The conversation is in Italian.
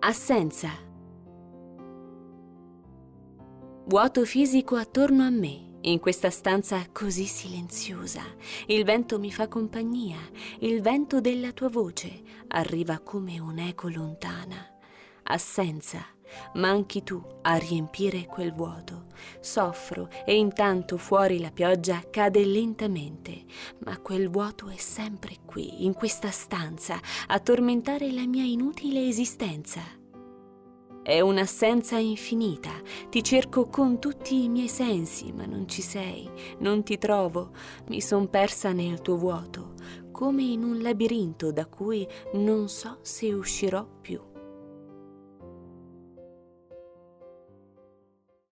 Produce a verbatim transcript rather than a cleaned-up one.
Assenza. Vuoto fisico attorno a me, in questa stanza così silenziosa. Il vento mi fa compagnia, il vento della tua voce arriva come un'eco lontana. Assenza. Manchi tu a riempire quel vuoto. Soffro e intanto fuori la pioggia cade lentamente, ma quel vuoto è sempre qui, in questa stanza, a tormentare la mia inutile esistenza. È un'assenza infinita, ti cerco con tutti i miei sensi, ma non ci sei, non ti trovo, mi son persa nel tuo vuoto, come in un labirinto da cui non so se uscirò più.